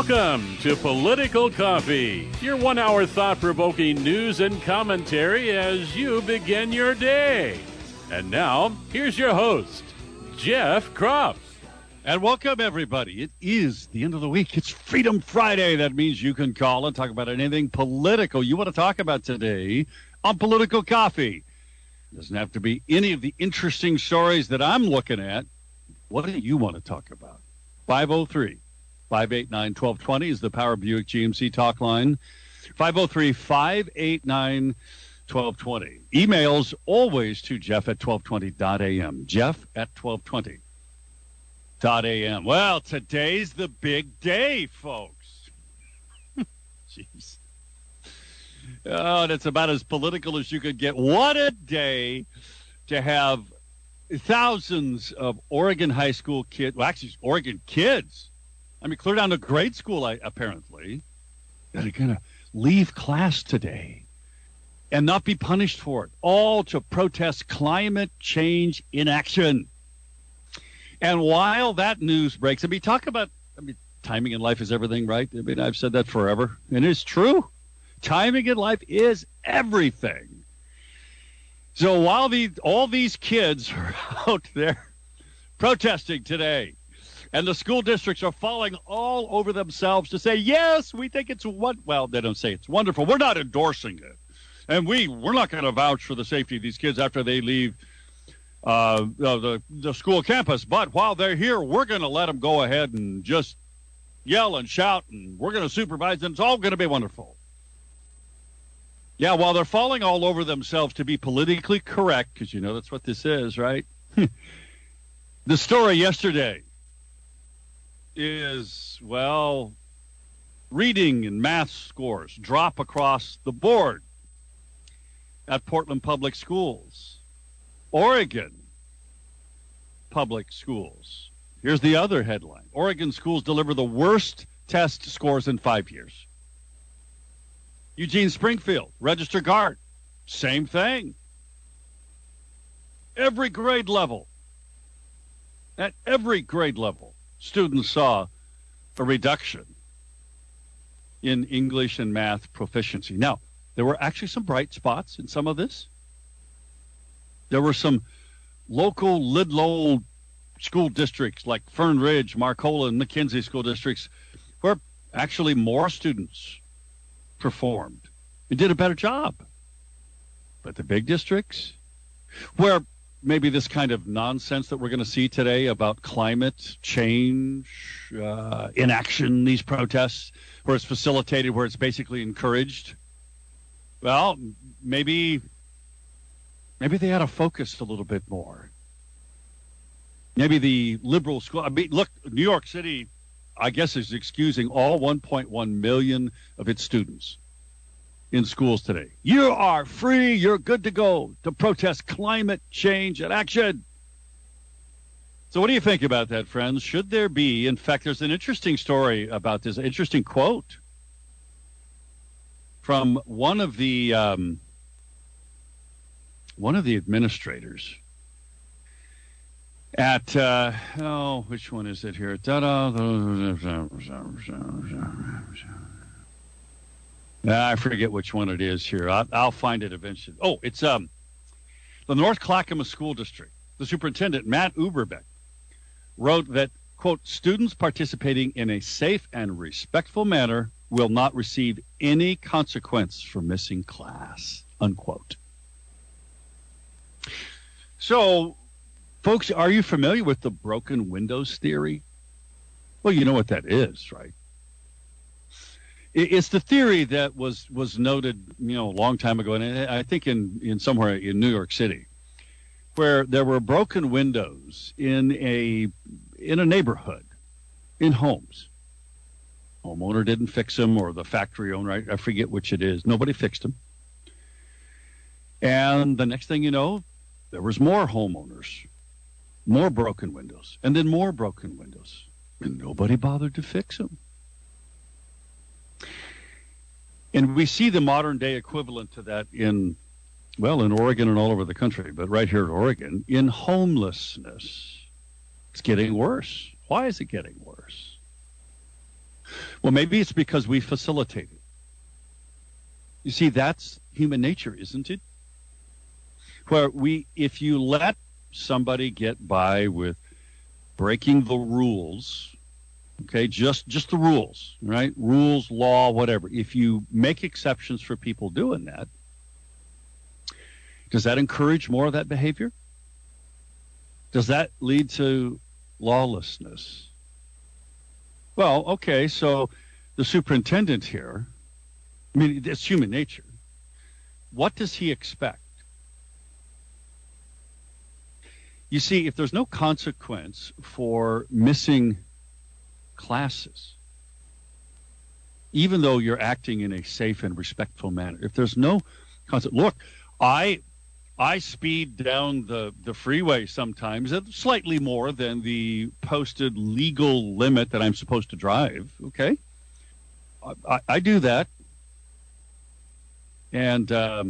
Welcome to Political Coffee, your 1 hour thought-provoking news and commentary as you begin your day. And now, here's your host, Jeff Kropf. And welcome, everybody. It is the end of the week. It's Freedom Friday. That means you can call and talk about anything political you want to talk about today on Political Coffee. It doesn't have to be any of the interesting stories that I'm looking at. What do you want to talk about? 503-589-1220 is the Power Buick GMC talk line. 503-589-1220. Emails always to Jeff at 1220.am. Jeff at 1220.am. Well, today's the big day, folks. Jeez. Oh, and it's about as political as you could get. What a day to have thousands of Oregon high school kids, well, actually, Oregon kids, I mean, clear down to grade school, apparently, that are going to leave class today and not be punished for it, all to protest climate change inaction. And while that news breaks, timing in life is everything, right? I mean, I've said that forever, and it's true. Timing in life is everything. So while all these kids are out there protesting today, and the school districts are falling all over themselves to say, yes, we think it's well, they don't say it's wonderful. We're not endorsing it. And we're not going to vouch for the safety of these kids after they leave the school campus. But while they're here, we're going to let them go ahead and just yell and shout, and we're going to supervise them. It's all going to be wonderful. Yeah, while they're falling all over themselves to be politically correct, because you know that's what this is, right? The story yesterday is, well, reading and math scores drop across the board at Portland Public Schools. Oregon Public Schools. Here's the other headline. Oregon schools deliver the worst test scores in 5 years. Eugene Springfield, Register Guard, same thing. Every grade level, at every grade level, students saw a reduction in English and math proficiency. Now, there were actually some bright spots in some of this. There were some local Lidlow school districts like Fern Ridge, Marcola, and McKenzie school districts where actually more students performed and did a better job. But the big districts, where maybe this kind of nonsense that we're going to see today about climate change, inaction, these protests, where it's facilitated, where it's basically encouraged, well, maybe they ought to focus a little bit more. Maybe the liberal school, look, New York City, I guess, is excusing all 1.1 million of its students in schools today. You are free. You're good to go to protest climate change and action. So what do you think about that, friends? Should there be, in fact, there's an interesting story about this, an interesting quote from one of the administrators at, which one is it here? I forget which one it is here. I'll find it eventually. Oh, it's the North Clackamas School District. The superintendent, Matt Uberbeck, wrote that, quote, students participating in a safe and respectful manner will not receive any consequence for missing class, unquote. So, folks, are you familiar with the broken windows theory? Well, you know what that is, right? It's the theory that was noted, a long time ago, and I think in somewhere in New York City, where there were broken windows in a neighborhood, in homes. Homeowner didn't fix them, or the factory owner, I forget which it is. Nobody fixed them. And the next thing you know, there was more homeowners, more broken windows, and then more broken windows. And nobody bothered to fix them. And we see the modern day equivalent to that in Oregon and all over the country, but right here in Oregon, in homelessness. It's getting worse. Why is it getting worse? Well, maybe it's because we facilitate it. You see, that's human nature, isn't it? Where if you let somebody get by with breaking the rules, okay, just the rules, right? Rules, law, whatever. If you make exceptions for people doing that, does that encourage more of that behavior? Does that lead to lawlessness? Well, okay, so the superintendent here, I mean, it's human nature. What does he expect? You see, if there's no consequence for missing classes, even though you're acting in a safe and respectful manner, if there's no consequence, look, I speed down the freeway sometimes at slightly more than the posted legal limit that I'm supposed to drive, okay? I do that. And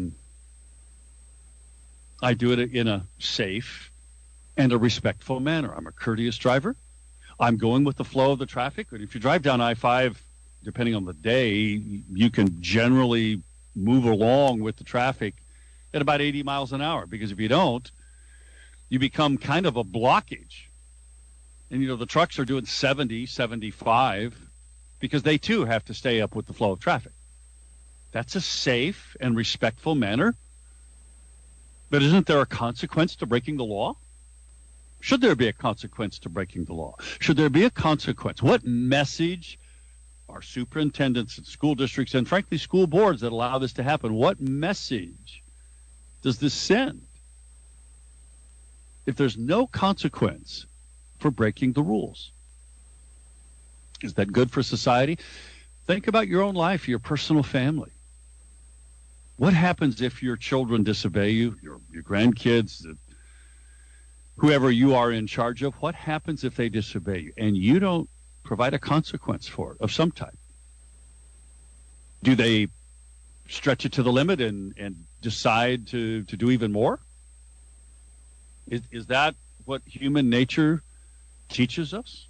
I do it in a safe and a respectful manner. I'm a courteous driver. I'm going with the flow of the traffic. But if you drive down I-5, depending on the day, you can generally move along with the traffic at about 80 miles an hour. Because if you don't, you become kind of a blockage. And, you know, the trucks are doing 70, 75 because they, too, have to stay up with the flow of traffic. That's a safe and respectful manner. But isn't there a consequence to breaking the law? Should there be a consequence to breaking the law? Should there be a consequence? What message are superintendents and school districts and, frankly, school boards that allow this to happen, what message does this send? If there's no consequence for breaking the rules, is that good for society? Think about your own life, your personal family. What happens if your children disobey you, your grandkids, whoever you are in charge of? What happens if they disobey you and you don't provide a consequence for it of some type? Do they stretch it to the limit and decide to do even more? Is that what human nature teaches us?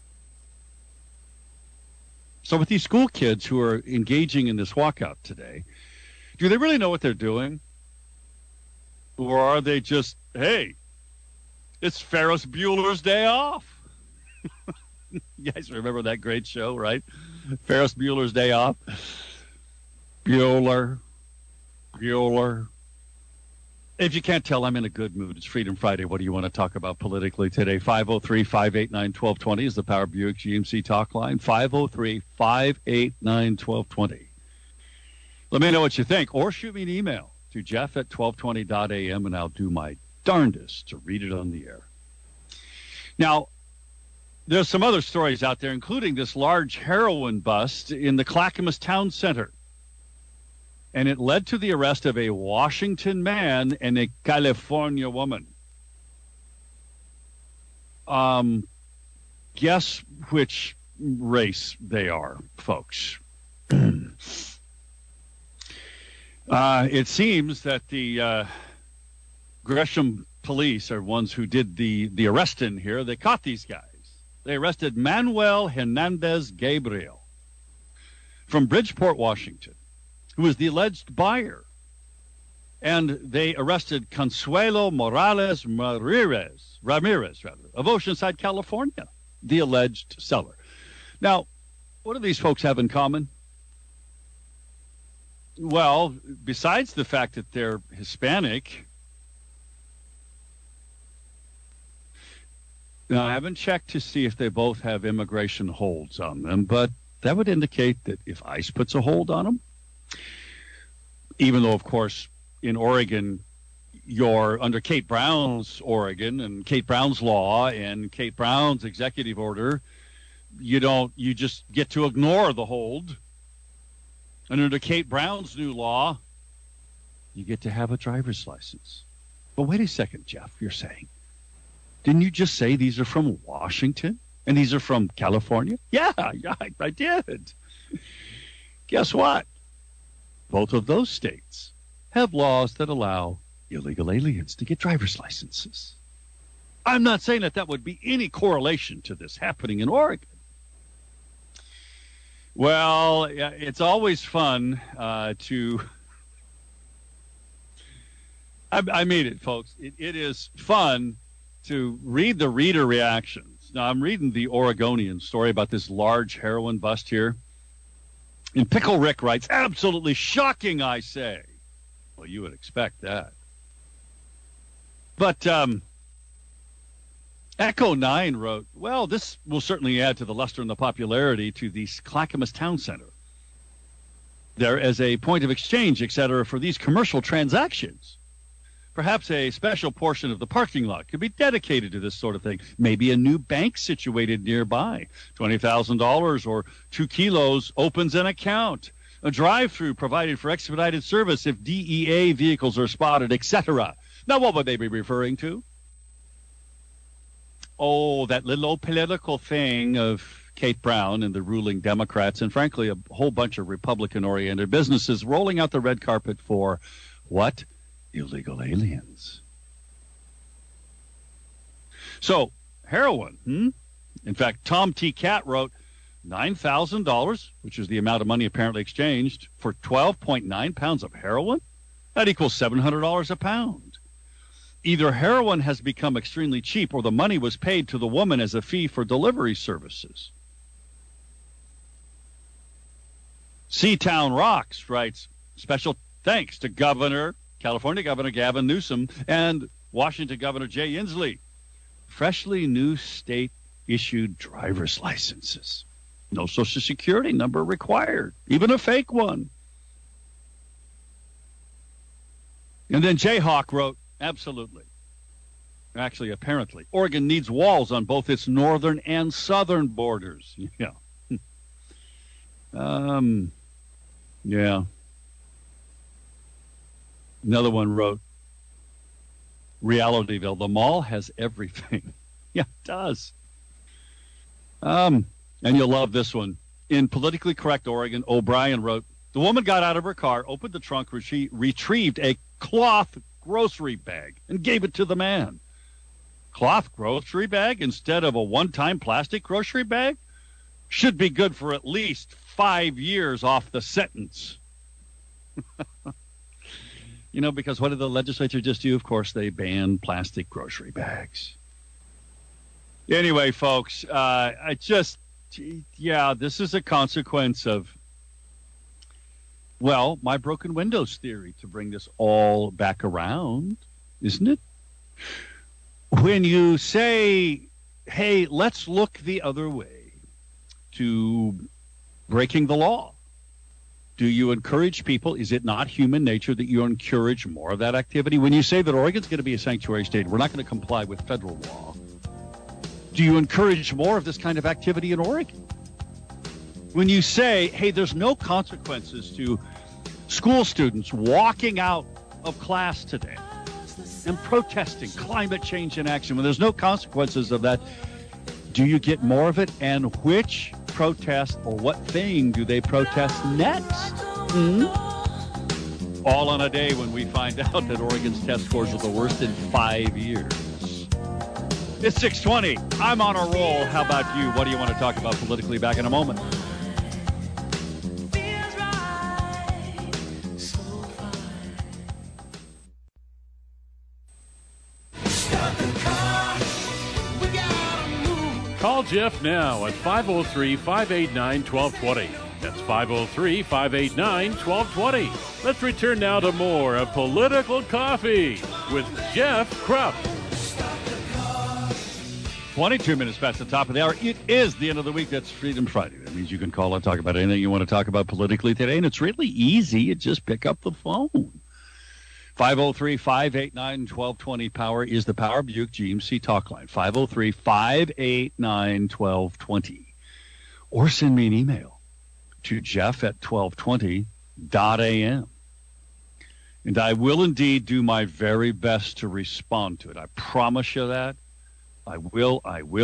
So with these school kids who are engaging in this walkout today, do they really know what they're doing? Or are they just, hey, it's Ferris Bueller's Day Off? You guys remember that great show, right? Ferris Bueller's Day Off. Bueller. If you can't tell, I'm in a good mood. It's Freedom Friday. What do you want to talk about politically today? 503-589-1220 is the Power Buick GMC talk line. 503-589-1220. Let me know what you think, or shoot me an email to jeff@1220.am, and I'll do my darndest to read it on the air. Now, there's some other stories out there, including this large heroin bust in the Clackamas Town Center. And it led to the arrest of a Washington man and a California woman. Guess which race they are, folks. It seems that the Gresham police are ones who did the arresting here. They caught these guys. They arrested Manuel Hernandez Gabriel from Bridgeport, Washington, who was the alleged buyer. And they arrested Consuelo Morales Ramirez of Oceanside, California, the alleged seller. Now, what do these folks have in common? Well, besides the fact that they're Hispanic, now, I haven't checked to see if they both have immigration holds on them, but that would indicate that if ICE puts a hold on them, even though, of course, in Oregon, you're under Kate Brown's Oregon and Kate Brown's law and Kate Brown's executive order, you just get to ignore the hold. And under Kate Brown's new law, you get to have a driver's license. But wait a second, Jeff, you're saying, didn't you just say these are from Washington and these are from California? Yeah, I did. Guess what? Both of those states have laws that allow illegal aliens to get driver's licenses. I'm not saying that would be any correlation to this happening in Oregon. Well, yeah, it's always fun to. I mean it, folks. It is fun to read the reader reactions. Now, I'm reading the Oregonian story about this large heroin bust here. And Pickle Rick writes, absolutely shocking, I say. Well, you would expect that. But Echo 9 wrote, well, this will certainly add to the luster and the popularity to the Clackamas Town Center. There as a point of exchange, etc., for these commercial transactions. Perhaps a special portion of the parking lot could be dedicated to this sort of thing. Maybe a new bank situated nearby. $20,000 or 2 kilos opens an account. A drive-through provided for expedited service if DEA vehicles are spotted, etc. Now, what would they be referring to? Oh, that little old political thing of Kate Brown and the ruling Democrats, and frankly, a whole bunch of Republican-oriented businesses rolling out the red carpet for what? Illegal aliens. So, heroin. In fact, Tom T. Cat wrote $9,000, which is the amount of money apparently exchanged, for 12.9 pounds of heroin? That equals $700 a pound. Either heroin has become extremely cheap or the money was paid to the woman as a fee for delivery services. Seatown Rocks writes, special thanks to California Governor Gavin Newsom and Washington Governor Jay Inslee. Freshly new state-issued driver's licenses. No Social Security number required, even a fake one. And then Jayhawk wrote, absolutely. Actually, apparently. Oregon needs walls on both its northern and southern borders. Yeah. Yeah. Another one wrote, Realityville, the mall has everything. Yeah, it does. And you'll love this one. In Politically Correct Oregon, O'Brien wrote, the woman got out of her car, opened the trunk, retrieved a cloth grocery bag, and gave it to the man. Cloth grocery bag instead of a one-time plastic grocery bag? Should be good for at least 5 years off the sentence. You know, because what did the legislature just do? Of course, they banned plastic grocery bags. Anyway, folks, this is a consequence of, well, my broken windows theory, to bring this all back around, isn't it? When you say, hey, let's look the other way to breaking the law, do you encourage people? Is it not human nature that you encourage more of that activity? When you say that Oregon's going to be a sanctuary state, we're not going to comply with federal law, do you encourage more of this kind of activity in Oregon? When you say, hey, there's no consequences to school students walking out of class today and protesting climate change in action, when there's no consequences of that, do you get more of it? And which protest or what thing do they protest next? All on a day when we find out that Oregon's test scores are the worst in 5 years. It's 6:20. I'm on a roll. How about you? What do you want to talk about politically? Back in a moment. Call Jeff now at 503-589-1220. That's 503-589-1220. Let's return now to more of Political Coffee with Jeff Krupp. 22 minutes past the top of the hour. It is the end of the week. That's Freedom Friday. That means you can call and talk about anything you want to talk about politically today, and it's really easy. You just pick up the phone. 503-589-1220. Power is the Power Buick GMC talk line. 503-589-1220. Or send me an email to jeff@1220.am. And I will indeed do my very best to respond to it. I promise you that. I will.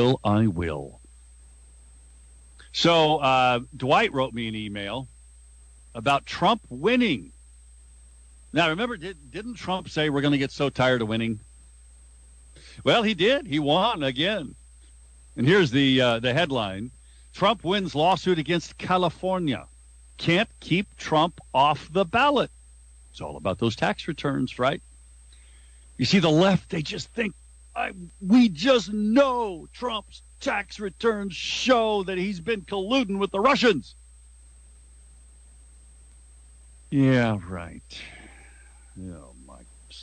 So Dwight wrote me an email about Trump winning. Now, remember, didn't Trump say we're going to get so tired of winning? Well, he did. He won again. And here's the headline. Trump wins lawsuit against California. Can't keep Trump off the ballot. It's all about those tax returns, right? You see, the left, they just think, we just know Trump's tax returns show that he's been colluding with the Russians. Yeah, right. Oh, my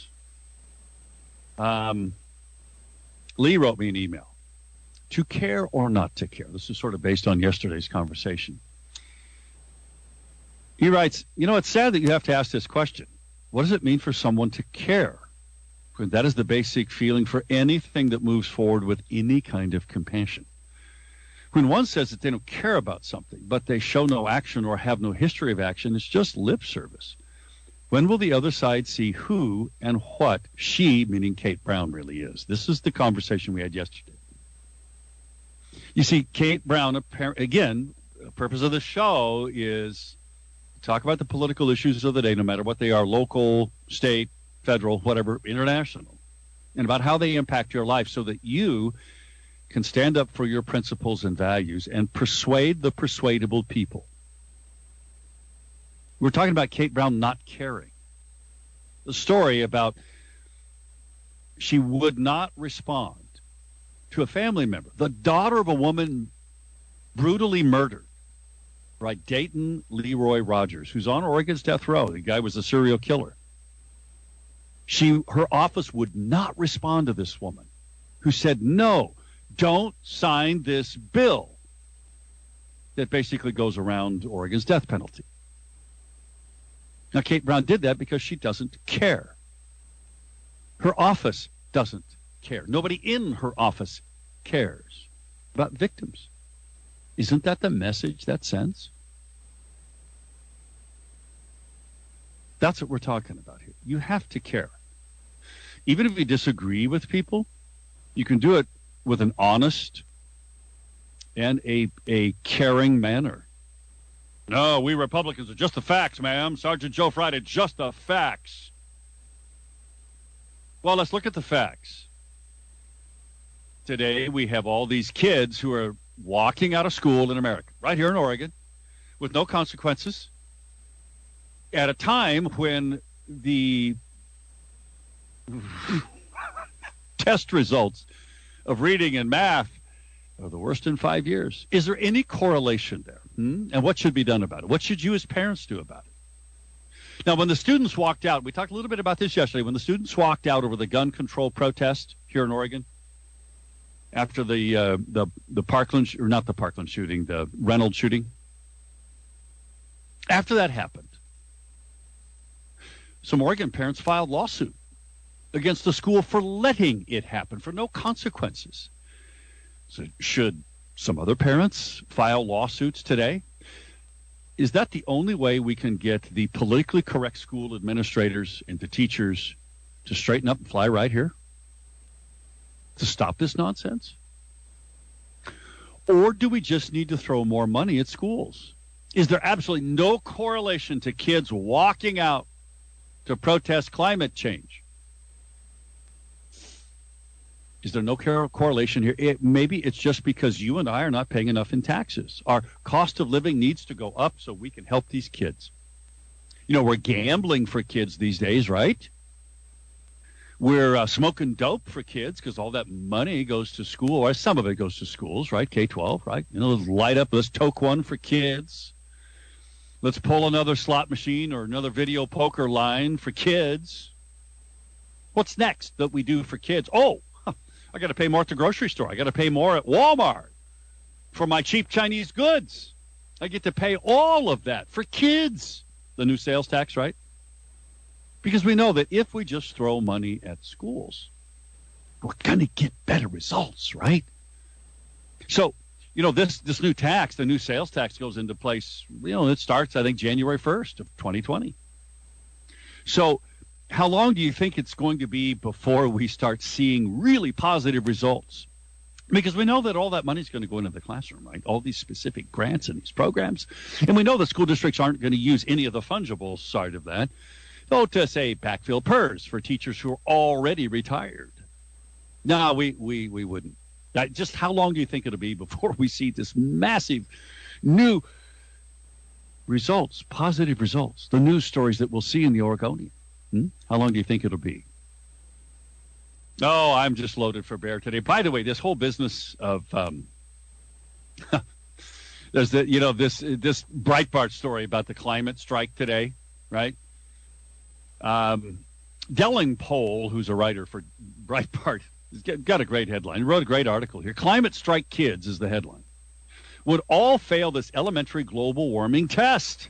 goodness. Lee wrote me an email. To care or not to care. This is sort of based on yesterday's conversation. He writes, it's sad that you have to ask this question. What does it mean for someone to care? That is the basic feeling for anything that moves forward with any kind of compassion. When one says that they don't care about something, but they show no action or have no history of action, it's just lip service. When will the other side see who and what she, meaning Kate Brown, really is? This is the conversation we had yesterday. You see, Kate Brown, again, the purpose of the show is to talk about the political issues of the day, no matter what they are, local, state, federal, whatever, international, and about how they impact your life so that you can stand up for your principles and values and persuade the persuadable people. We're talking about Kate Brown not caring. The story about she would not respond to a family member, the daughter of a woman brutally murdered, right? Dayton Leroy Rogers, who's on Oregon's death row. The guy was a serial killer. Her office would not respond to this woman who said, no, don't sign this bill that basically goes around Oregon's death penalty. Now, Kate Brown did that because she doesn't care. Her office doesn't care. Nobody in her office cares about victims. Isn't that the message that sends? That's what we're talking about here. You have to care. Even if you disagree with people, you can do it with an honest and a caring manner. No, we Republicans are just the facts, ma'am. Sergeant Joe Friday, just the facts. Well, let's look at the facts. Today, we have all these kids who are walking out of school in America, right here in Oregon, with no consequences, at a time when the test results of reading and math are the worst in 5 years. Is there any correlation there? And what should be done about it? What should you as parents do about it? Now, when the students walked out, we talked a little bit about this yesterday, when the students walked out over the gun control protest here in Oregon, after the Parkland, or not the Parkland shooting, the Reynolds shooting, after that happened, some Oregon parents filed lawsuit against the school for letting it happen, for no consequences. So should some other parents file lawsuits today? Is that the only way we can get the politically correct school administrators and the teachers to straighten up and fly right here? To stop this nonsense? Or do we just need to throw more money at schools? Is there absolutely no correlation to kids walking out to protest climate change? Is there no correlation here? Maybe it's just because you and I are not paying enough in taxes. Our cost of living needs to go up so we can help these kids. We're gambling for kids these days, right? We're smoking dope for kids because all that money goes to school, or some of it goes to schools, right? K-12, right? Let's light up, let's toke one for kids. Let's pull another slot machine or another video poker line for kids. What's next that we do for kids? Oh, I got to pay more at the grocery store. I got to pay more at Walmart for my cheap Chinese goods. I get to pay all of that for kids. The new sales tax, right? Because we know that if we just throw money at schools, we're going to get better results, right? So, this new tax, the new sales tax goes into place, it starts, I think, January 1st of 2020. So how long do you think it's going to be before we start seeing really positive results? Because we know that all that money is going to go into the classroom, right? All these specific grants and these programs. And we know that school districts aren't going to use any of the fungible side of that. Though to say backfill PERS for teachers who are already retired. No, we wouldn't. Just how long do you think it'll be before we see this massive new results, positive results, the news stories that we'll see in the Oregonian? How long do you think it'll be? Oh, I'm just loaded for bear today. By the way, this whole business of there's this Breitbart story about the climate strike today, right? Delling-Pole, who's a writer for Breitbart, has got a great headline. He wrote a great article here. Climate strike kids is the headline. Would all fail this elementary global warming test.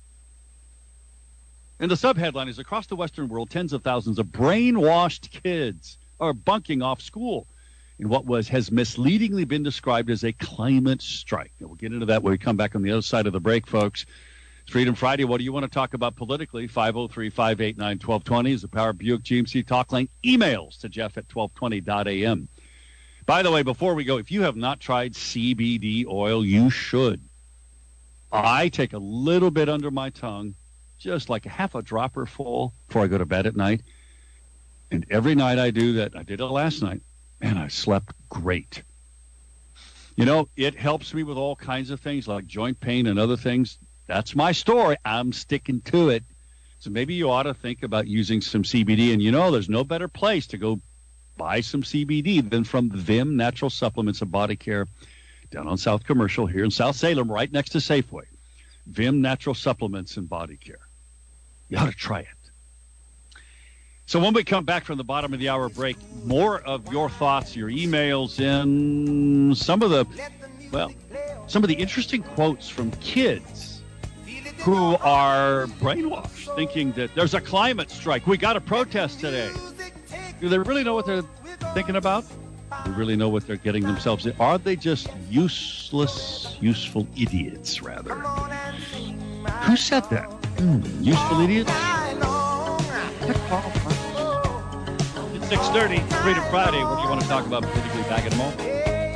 And the subheadline is, across the Western world, tens of thousands of brainwashed kids are bunking off school in what has misleadingly been described as a climate strike. And we'll get into that when we come back on the other side of the break, folks. It's Freedom Friday. What do you want to talk about politically? 503-589-1220 is the Power Buick GMC talk line. Emails to Jeff at 1220.am. By the way, before we go, if you have not tried CBD oil, you should. I take a little bit under my tongue, just like a half a dropper full before I go to bed at night. And every night I do that. I did it last night, and I slept great. You know, it helps me with all kinds of things like joint pain and other things. That's my story. I'm sticking to it. So maybe you ought to think about using some CBD. And, you know, there's no better place to go buy some CBD than from Vim Natural Supplements and Body Care down on South Commercial here in South Salem, right next to Safeway. Vim Natural Supplements and Body Care. You ought to try it. So when we come back from the bottom of the hour break, more of your thoughts, your emails, and some of the interesting quotes from kids who are brainwashed, thinking that there's a climate strike. We got a protest today. Do they really know what they're thinking about? Do they really know what they're getting themselves in? Are they just useful idiots, rather? Who said that? Useful idiots? It's 6:30, Freedom Friday. What do you want to talk about politically? Back in a moment.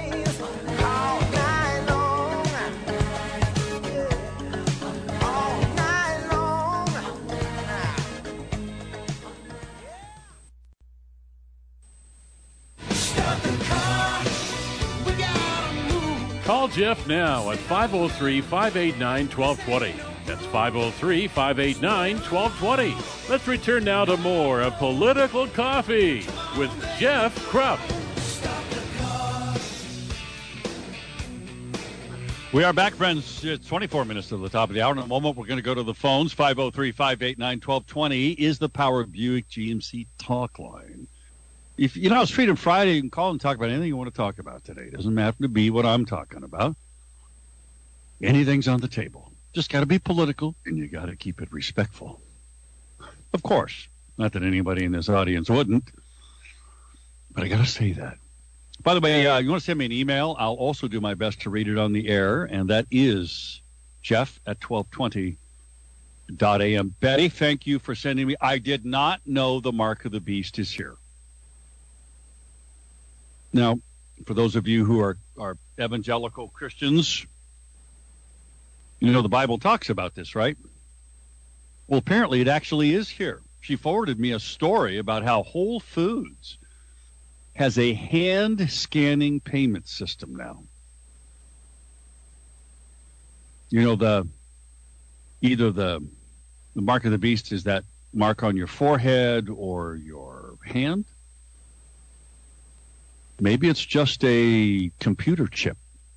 Call Jeff now at 503-589-1220. That's 503-589-1220. Let's return now to more of Political Coffee with Jeff Krupp. We are back, friends. It's 24 minutes to the top of the hour. In a moment, we're going to go to the phones. 503-589-1220 is the Power Buick GMC talk line. If you know it's Freedom Friday, you can call and talk about anything you want to talk about today. It doesn't have to be what I'm talking about. Anything's on the table. Just got to be political, and you got to keep it respectful. Of course. Not that anybody in this audience wouldn't, but I got to say that. By the way, you want to send me an email? I'll also do my best to read it on the air, and that is Jeff at 1220.am. Betty, thank you for sending me. I did not know the mark of the beast is here. Now, for those of you who are evangelical Christians, you know the Bible talks about this, right? Well, apparently it actually is here. She forwarded me a story about how Whole Foods has a hand-scanning payment system now. You know, either the mark of the beast is that mark on your forehead or your hand. Maybe it's just a computer chip.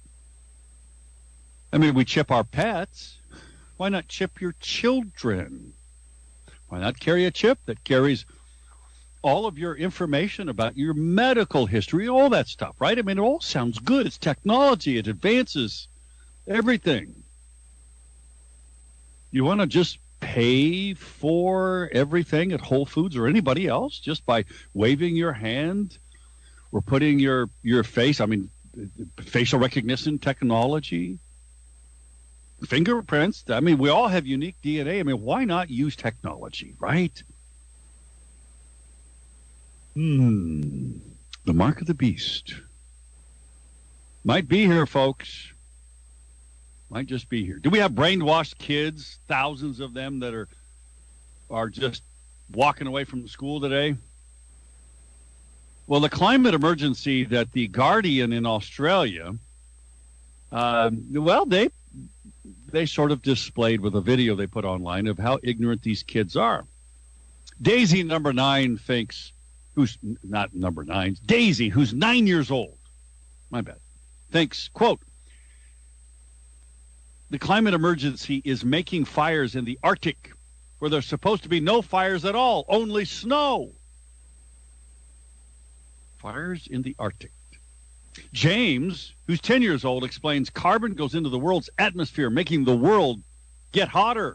I mean, we chip our pets. Why not chip your children? Why not carry a chip that carries all of your information about your medical history, all that stuff, right? I mean, it all sounds good. It's technology. It advances everything. You want to just pay for everything at Whole Foods or anybody else just by waving your hand or putting your face, I mean, facial recognition technology, fingerprints. I mean, we all have unique DNA. I mean, why not use technology, right? The mark of the beast might be here, folks. Might just be here. Do we have brainwashed kids, thousands of them that are just walking away from school today? Well, the climate emergency that the Guardian in Australia, they sort of displayed with a video they put online of how ignorant these kids are. Daisy, number 9, thinks, who's not number 9, Daisy, who's 9 years old, my bad, thinks, quote, the climate emergency is making fires in the Arctic where there's supposed to be no fires at all, only snow. Fires in the Arctic. James, who's 10 years old, explains carbon goes into the world's atmosphere, making the world get hotter.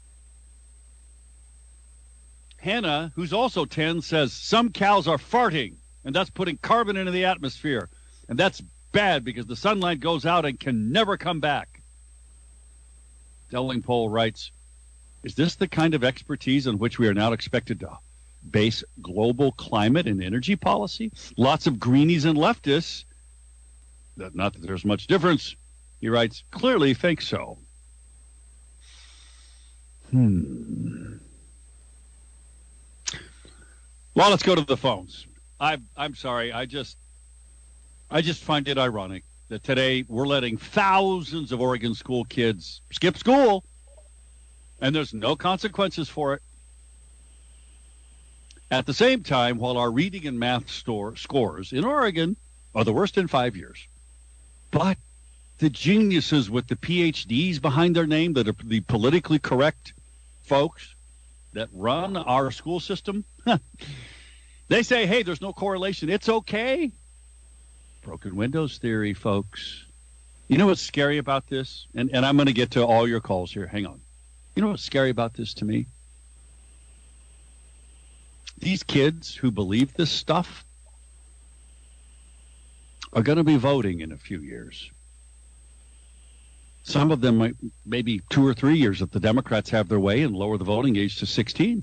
Hannah, who's also 10, says some cows are farting, and that's putting carbon into the atmosphere. And that's bad because the sunlight goes out and can never come back. Delling-Pole writes, is this the kind of expertise on which we are now expected to base global climate and energy policy? Lots of greenies and leftists, not that there's much difference, he writes, clearly think so. Well, let's go to the phones. I'm sorry. I just find it ironic that today we're letting thousands of Oregon school kids skip school, and there's no consequences for it. At the same time, while our reading and math scores in Oregon are the worst in 5 years, but the geniuses with the PhDs behind their name, that are the politically correct folks that run our school system, they say, hey, there's no correlation. It's okay. Broken windows theory, folks. You know what's scary about this? And I'm going to get to all your calls here. Hang on. You know what's scary about this to me? These kids who believe this stuff are going to be voting in a few years. Some of them might, maybe 2 or 3 years if the Democrats have their way and lower the voting age to 16.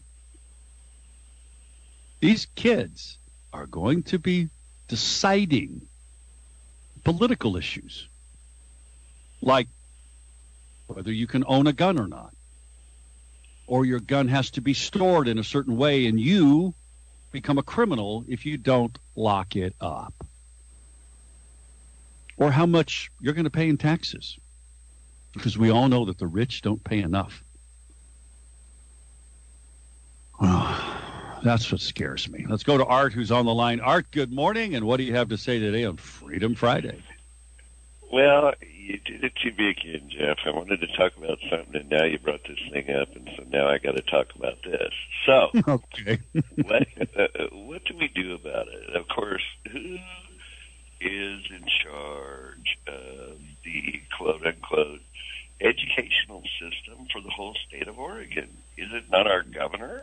These kids are going to be deciding political issues, like whether you can own a gun or not, or your gun has to be stored in a certain way and you become a criminal if you don't lock it up, or how much you're going to pay in taxes, because we all know that the rich don't pay enough. That's what scares me. Let's go to Art, who's on the line. Art, good morning, and what do you have to say today on Freedom Friday? Well, you did it to me again, Jeff. I wanted to talk about something, and now you brought this thing up, and so now I got to talk about this. So, okay. what do we do about it? Of course, who is in charge of the quote-unquote educational system for the whole state of Oregon? Is it not our governor?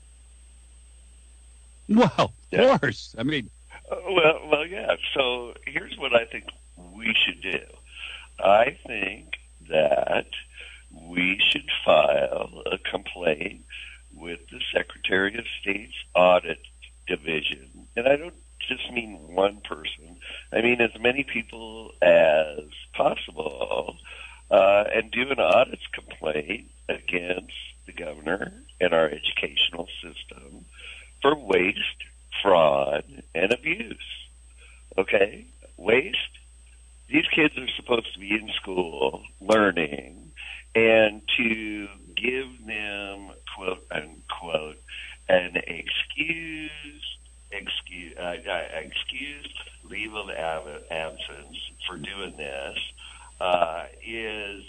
Well, of course. I mean, well, yeah. So here's what I think we should do. I think that we should file a complaint with the Secretary of State's Audit Division. And I don't just mean one person. I mean as many people as possible, and do an audits complaint against the governor and our educational system for waste, fraud, and abuse. Okay? Waste. These kids are supposed to be in school learning, and to give them, quote unquote, an excuse leave of absence for doing this is,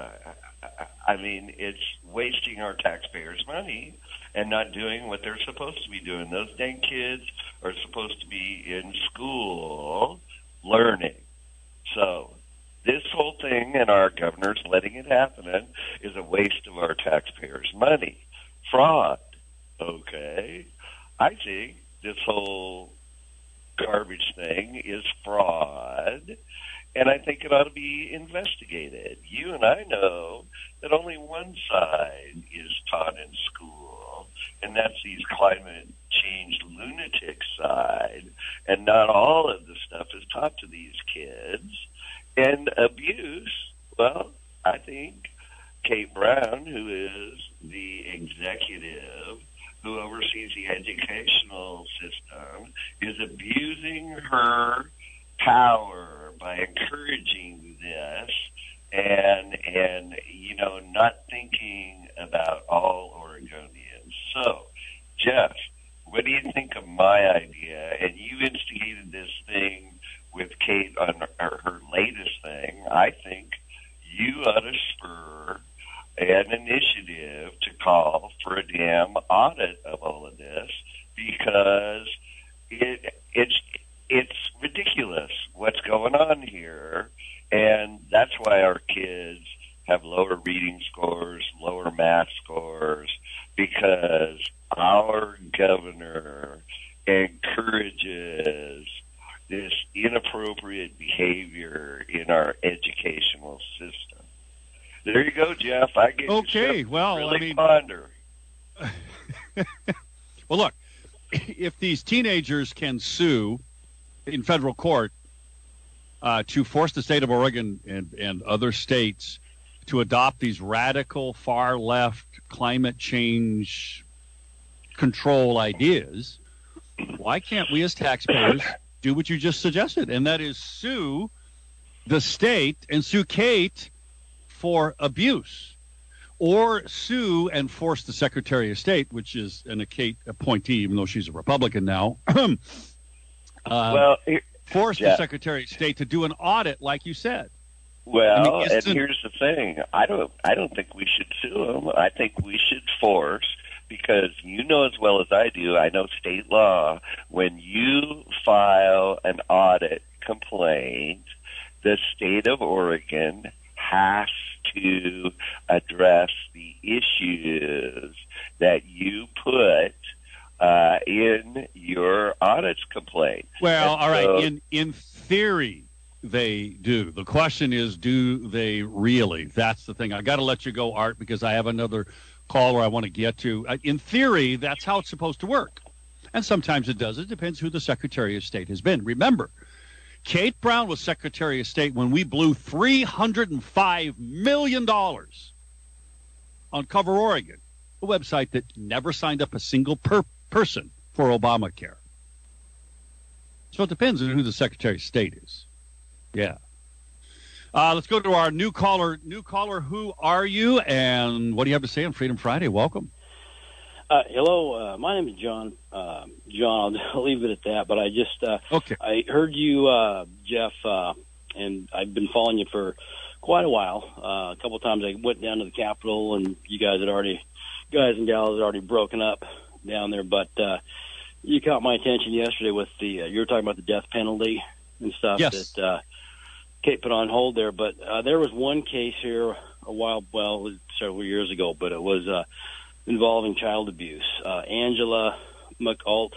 it's wasting our taxpayers' money and not doing what they're supposed to be doing. Those dang kids are supposed to be in school learning. So this whole thing, and our governor's letting it happen, is a waste of our taxpayers' money. Fraud. Okay. I think this whole garbage thing is fraud, and I think it ought to be investigated. You and I know that only one side is taught in school, and that's these climate change lunatic side, and not all of the stuff is taught to these kids. And abuse, well, I think Kate Brown, who is the executive who oversees the educational system, is abusing her power by encouraging this and not thinking about all Oregonians. So, Jeff, what do you think of my idea? And you instigated this thing with Kate on her latest thing. I think you ought to spur an initiative to call for a damn audit of all of this, because it's ridiculous what's going on here, and that's why our kids have lower reading scores, lower math scores, because our governor encourages this inappropriate behavior in our educational system. There you go, Jeff. I get okay. Well, really I mean, ponder. Well, look, if these teenagers can sue in federal court to force the state of Oregon and other states to adopt these radical far left climate change control ideas, why can't we as taxpayers do what you just suggested? And that is sue the state and sue Kate for abuse, or sue and force the Secretary of State, which is a Kate appointee, even though she's a Republican now, force the Secretary of State to do an audit, like you said. Well, and here's the thing: I don't think we should sue them. I think we should force, because you know as well as I do. I know state law. When you file an audit complaint, the state of Oregon has to address the issues that you put in your audits complaint. Well, all right. In theory, they do. The question is, do they really? That's the thing. I got to let you go, Art, because I have another caller I want to get to. In theory, that's how it's supposed to work. And sometimes it does. It depends who the Secretary of State has been. Remember, Kate Brown was Secretary of State when we blew $305 million on Cover Oregon, a website that never signed up a single person for Obamacare. So it depends on who the Secretary of State is. Yeah. Let's go to our new caller. New caller, who are you, and what do you have to say on Freedom Friday? Welcome. Hello, my name is John. John, I'll leave it at that. But I just okay. I heard you, Jeff, and I've been following you for quite a while. A couple of times I went down to the Capitol, and you guys and gals had already broken up down there. But you caught my attention yesterday with you were talking about the death penalty and stuff. Yes. That Kate put on hold there. But there was one case here it was several years ago, but it was involving child abuse. Angela McAultney.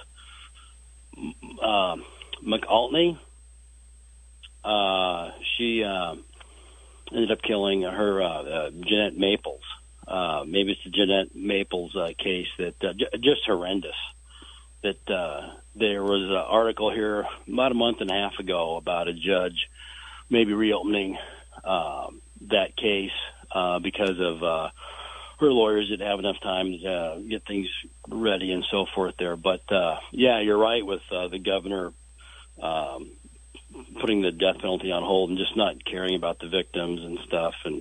She ended up killing her Jeanette Maples. Maybe it's the Jeanette Maples case that just horrendous. That there was an article here about a month and a half ago about a judge maybe reopening that case because of her lawyers didn't have enough time to get things ready and so forth there. But, yeah, you're right with the governor putting the death penalty on hold and just not caring about the victims and stuff. And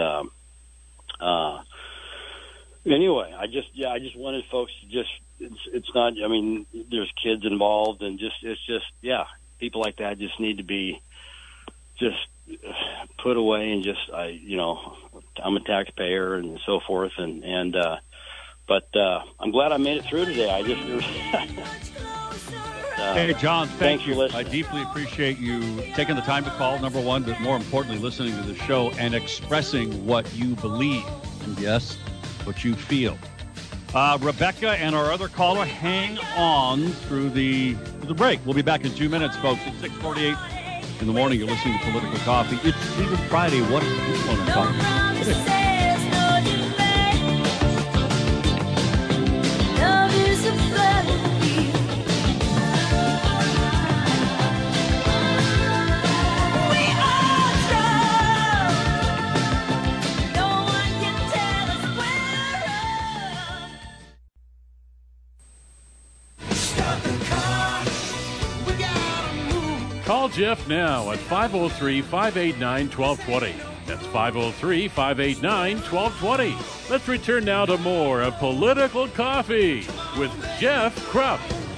anyway, I just wanted folks to just, it's not, I mean, there's kids involved and people like that just need to be just put away and just, I'm a taxpayer and so forth. But I'm glad I made it through today. Hey, John, thank you. For listening. I deeply appreciate you taking the time to call, number one, but more importantly, listening to the show and expressing what you believe and, yes, what you feel. Rebecca and our other caller, hang on through the break. We'll be back in 2 minutes, folks. It's 6:48 in the morning. You're listening to Political Coffee. It's Freedom Friday. What do you want to talk about? Call Jeff now at 503-589-1220. That's 503-589-1220. Let's return now to more of Political Coffee with Jeff Krupp.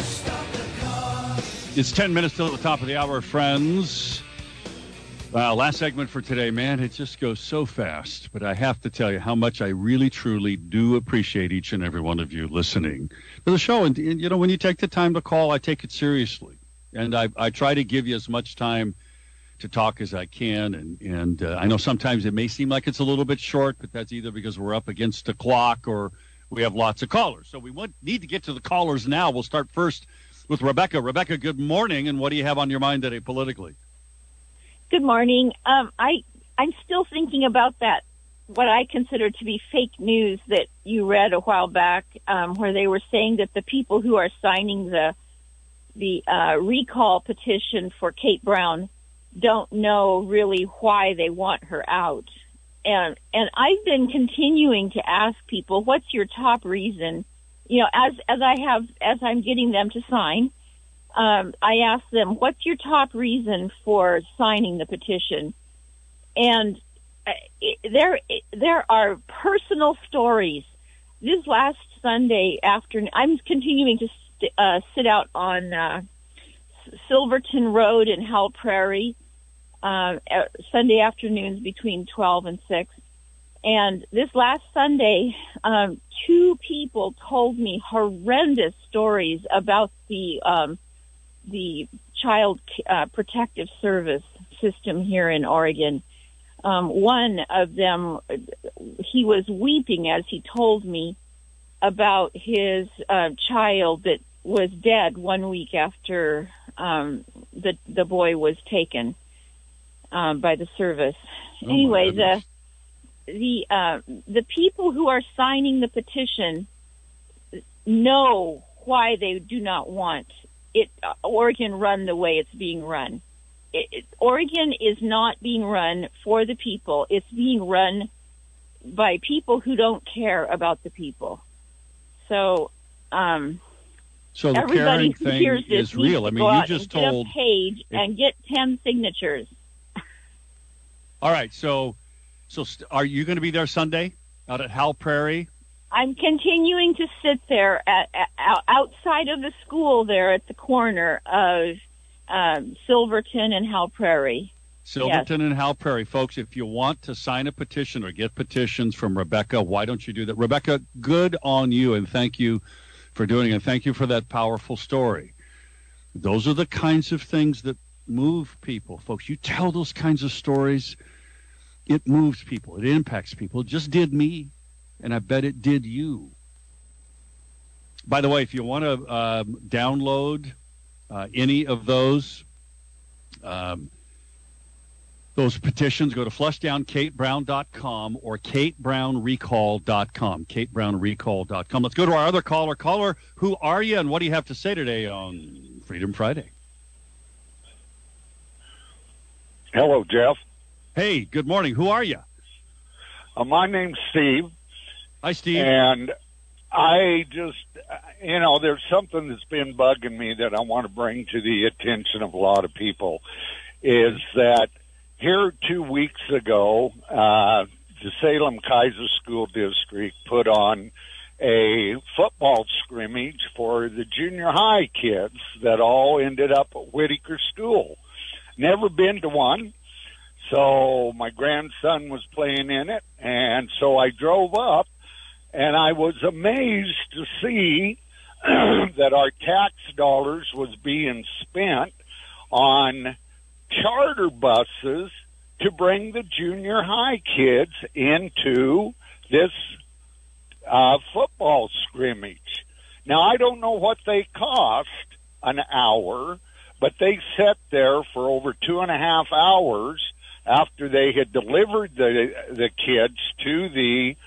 It's 10 minutes till the top of the hour, friends. Last segment for today, man. It just goes so fast. But I have to tell you how much I really, truly do appreciate each and every one of you listening to the show. And you know, when you take the time to call, I take it seriously. And I try to give you as much time to talk as I can. And I know sometimes it may seem like it's a little bit short, but that's either because we're up against the clock or we have lots of callers. So we need to get to the callers now. We'll start first with Rebecca. Rebecca, good morning. And what do you have on your mind today politically? Good morning. I'm still thinking about that, what I consider to be fake news that you read a while back, where they were saying that the people who are signing the recall petition for Kate Brown don't know really why they want her out. And I've been continuing to ask people, what's your top reason? You know, as I'm getting them to sign, I ask them, what's your top reason for signing the petition? And there are personal stories. This last Sunday afternoon, I'm continuing to sit out on Silverton Road in Howell Prairie Sunday afternoons between 12 and 6. And this last Sunday, 2 people told me horrendous stories about the Child Protective Service system here in Oregon. One of them, he was weeping as he told me about his child that was dead 1 week after the boy was taken by the service. Oh, anyway, the people who are signing the petition know why they do not want Oregon run the way it's being run. Oregon is not being run for the people. It's being run by people who don't care about the people. So, the everybody caring who thing hears this is real. I mean, you just get told a page and get 10 signatures. All right. So are you going to be there Sunday out at Howell Prairie? I'm continuing to sit there outside of the school there at the corner of Silverton and Howell Prairie. Silverton Yes. and Howell Prairie. Folks, if you want to sign a petition or get petitions from Rebecca, why don't you do that? Rebecca, good on you, and thank you for doing it, and thank you for that powerful story. Those are the kinds of things that move people, folks. You tell those kinds of stories, it moves people. It impacts people. It just did me, and I bet it did you. By the way, if you want to download any of those petitions, go to flushdownkatebrown.com or katebrownrecall.com. katebrownrecall.com. Let's go to our other caller. Caller, who are you, and what do you have to say today on Freedom Friday? Hello, Jeff. Hey, good morning. Who are you? My name's Steve. Hi, Steve. And I just, there's something that's been bugging me that I want to bring to the attention of a lot of people, is that here 2 weeks ago, the Salem Kaiser School District put on a football scrimmage for the junior high kids that all ended up at Whitaker School. Never been to one. So my grandson was playing in it, and so I drove up, and I was amazed to see that our tax dollars was being spent on charter buses to bring the junior high kids into this football scrimmage. Now, I don't know what they cost an hour, but they sat there for over 2.5 hours after they had delivered the kids to the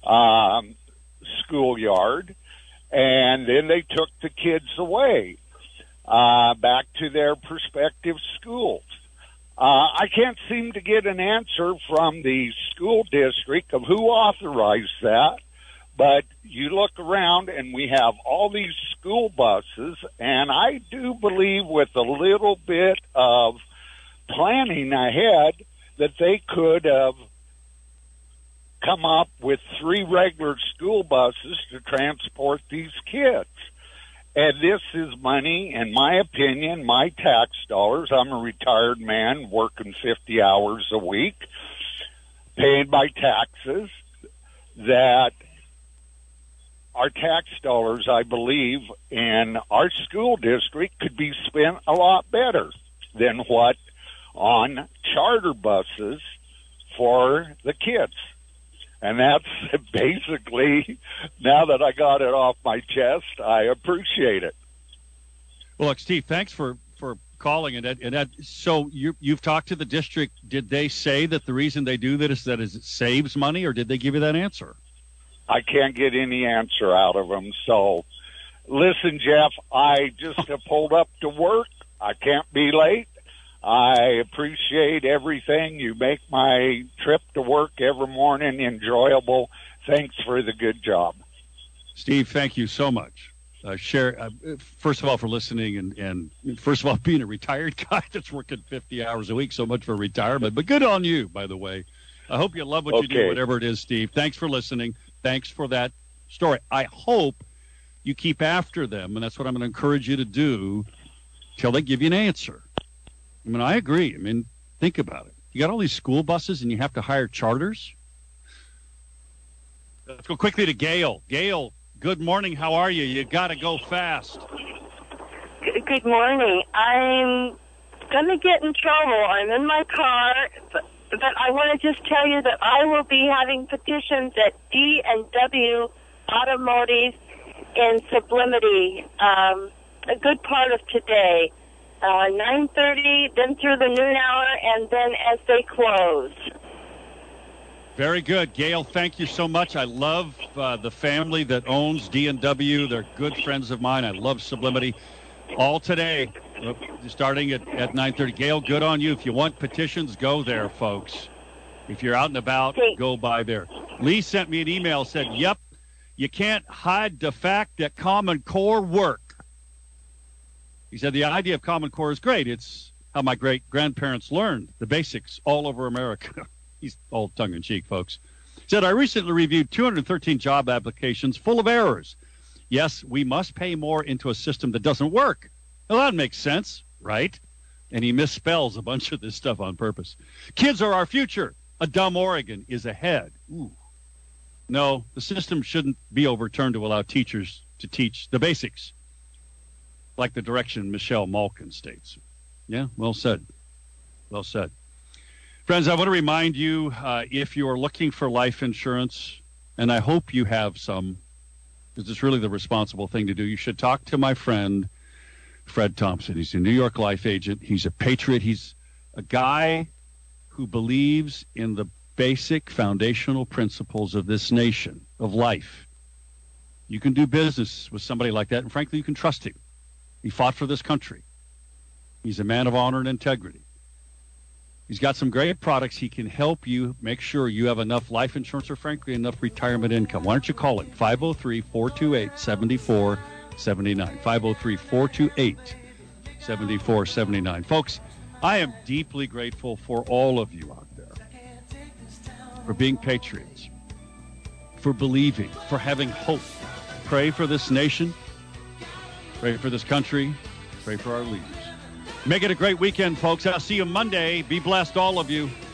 schoolyard, and then they took the kids away back to their prospective schools. I can't seem to get an answer from the school district of who authorized that, But you look around and we have all these school buses, and I do believe with a little bit of planning ahead that they could have come up with 3 regular school buses to transport these kids. And this is money, in my opinion, my tax dollars. I'm a retired man working 50 hours a week, paid by taxes, that our tax dollars, I believe, in our school district could be spent a lot better than what on charter buses for the kids. And that's basically, now that I got it off my chest, I appreciate it. Well, look, Steve, thanks for calling. So you've talked to the district. Did they say that the reason they do that is that it saves money, or did they give you that answer? I can't get any answer out of them. So, listen, Jeff, I just have pulled up to work. I can't be late. I appreciate everything. You make my trip to work every morning enjoyable. Thanks for the good job. Steve, thank you so much. First of all, for listening, and first of all, being a retired guy that's working 50 hours a week, so much for retirement. But good on you, by the way. I hope you love what you do, whatever it is, Steve. Thanks for listening. Thanks for that story. I hope you keep after them, and that's what I'm going to encourage you to do till they give you an answer. I mean, I agree. I mean, think about it. You got all these school buses, and you have to hire charters. Let's go quickly to Gail. Gail, good morning. How are you? You got to go fast. Good morning. I'm going to get in trouble. I'm in my car, but I want to just tell you that I will be having petitions at D&W Automotive in Sublimity a good part of today. 9:30, then through the noon hour, and then as they close. Very good. Gail, thank you so much. I love the family that owns D&W. They're good friends of mine. I love Sublimity. All today, starting at 9:30. Gail, good on you. If you want petitions, go there, folks. If you're out and about, go by there. Lee sent me an email, said, yep, you can't hide the fact that Common Core work. He said the idea of Common Core is great. It's how my great-grandparents learned the basics all over America. He's all tongue-in-cheek, folks. He said, I recently reviewed 213 job applications full of errors. Yes, we must pay more into a system that doesn't work. Well, that makes sense, right? And he misspells a bunch of this stuff on purpose. Kids are our future. A dumb Oregon is ahead. Ooh. No, the system shouldn't be overturned to allow teachers to teach the basics, like the direction Michelle Malkin states. Yeah, well said. Well said. Friends, I want to remind you, if you are looking for life insurance, and I hope you have some, because it's really the responsible thing to do, you should talk to my friend, Fred Thompson. He's a New York life agent. He's a patriot. He's a guy who believes in the basic foundational principles of this nation, of life. You can do business with somebody like that, and frankly, you can trust him. He fought for this country. He's a man of honor and integrity. He's got some great products. He can help you make sure you have enough life insurance or, frankly, enough retirement income. Why don't you call him? 503-428-7479. 503-428-7479. Folks, I am deeply grateful for all of you out there, for being patriots, for believing, for having hope. Pray for this nation. Pray for this country. Pray for our leaders. Make it a great weekend, folks. I'll see you Monday. Be blessed, all of you.